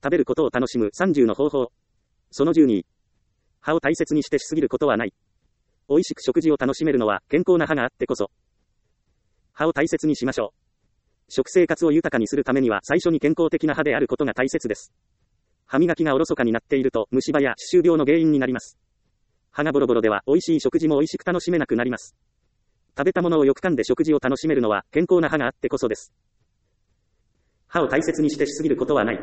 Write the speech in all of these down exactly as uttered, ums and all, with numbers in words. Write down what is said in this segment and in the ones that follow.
食べることを楽しむさんじゅうの方法。そのじゅうに。歯を大切にしてしすぎることはない。美味しく食事を楽しめるのは健康な歯があってこそ。歯を大切にしましょう。食生活を豊かにするためには最初に健康的な歯であることが大切です。歯磨きがおろそかになっていると虫歯や歯周病の原因になります。歯がボロボロでは美味しい食事も美味しく楽しめなくなります。食べたものをよく噛んで食事を楽しめるのは健康な歯があってこそです。歯を大切にしてしすぎることはない。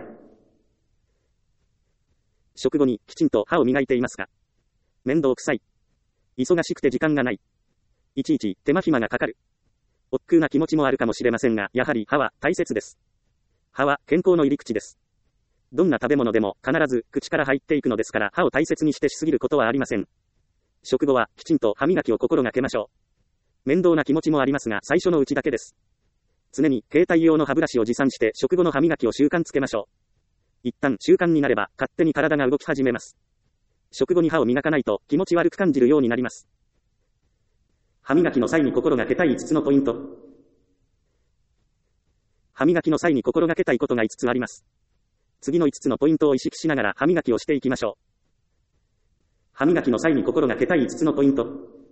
食後にきちんと歯を磨いていますか？面倒くさい。忙しくて時間がない。いちいち手間暇がかかる。億劫な気持ちもあるかもしれませんが、やはり歯は大切です。歯は健康の入り口です。どんな食べ物でも必ず口から入っていくのですから、歯を大切にしてしすぎることはありません。食後はきちんと歯磨きを心がけましょう。面倒な気持ちもありますが、最初のうちだけです。常に携帯用の歯ブラシを持参して食後の歯磨きを習慣つけましょう。一旦習慣になれば勝手に体が動き始めます。食後に歯を磨かないと気持ち悪く感じるようになります。歯磨きの際に心がけたいいつつのポイント。歯磨きの際に心がけたいことがいつつあります。次のいつつのポイントを意識しながら歯磨きをしていきましょう。歯磨きの際に心がけたいいつつのポイント。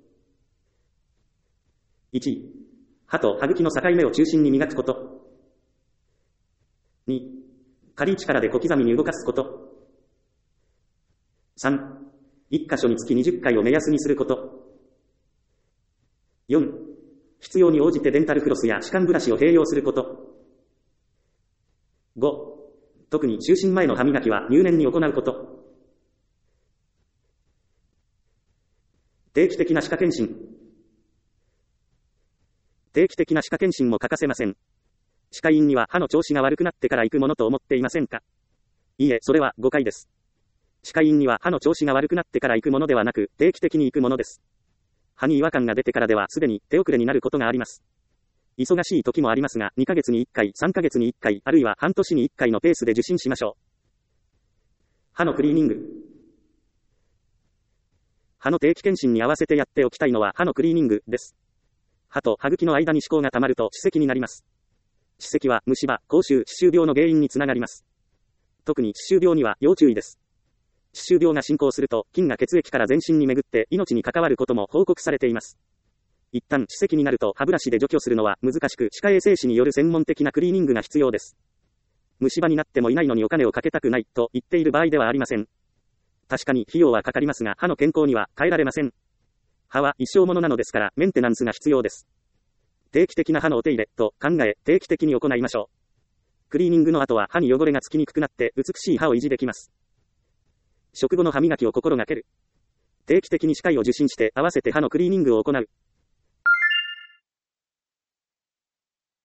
いち、歯と歯茎の境目を中心に磨くこと。に、軽い力で小刻みに動かすこと。さん、いっ箇所につきにじゅっかいを目安にすること。よん、必要に応じてデンタルフロスや歯間ブラシを併用すること。ご、特に就寝前の歯磨きは入念に行うこと。定期的な歯科検診。定期的な歯科検診も欠かせません。歯科医院には歯の調子が悪くなってから行くものと思っていませんか？いいえ、それは誤解です。歯科医院には歯の調子が悪くなってから行くものではなく、定期的に行くものです。歯に違和感が出てからではすでに手遅れになることがあります。忙しい時もありますが、にかげつにいっかい、さんかげつにいっかい、あるいは半年にいっかいのペースで受診しましょう。歯のクリーニング。歯の定期検診に合わせてやっておきたいのは歯のクリーニングです。歯と歯茎の間に歯垢が溜まると歯石になります。歯石は虫歯、口臭、歯周病の原因につながります。特に歯周病には要注意です。歯周病が進行すると菌が血液から全身に巡って命に関わることも報告されています。一旦歯石になると歯ブラシで除去するのは難しく、歯科衛生士による専門的なクリーニングが必要です。虫歯になってもいないのにお金をかけたくないと言っている場合ではありません。確かに費用はかかりますが、歯の健康には変えられません。歯は一生ものなのですからメンテナンスが必要です。定期的な歯のお手入れと考え、定期的に行いましょう。クリーニングの後は歯に汚れがつきにくくなって美しい歯を維持できます。食後の歯磨きを心がける。定期的に歯科医を受診して合わせて歯のクリーニングを行う。